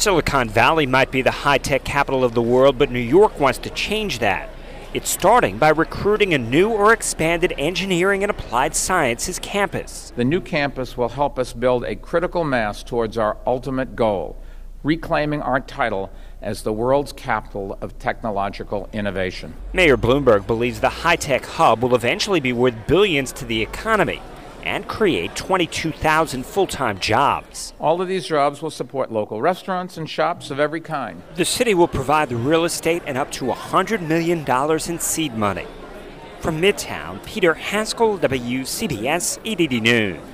Silicon Valley might be the high-tech capital of the world, but New York wants to change that. It's starting by recruiting a new or expanded engineering and applied sciences campus. The new campus will help us build a critical mass towards our ultimate goal, reclaiming our title as the world's capital of technological innovation. Mayor Bloomberg believes the high-tech hub will eventually be worth billions to the economy and create 22,000 full-time jobs. All of these jobs will support local restaurants and shops of every kind. The city will provide the real estate and up to $100 million in seed money. From Midtown, Peter Haskell, WCBS 880 News.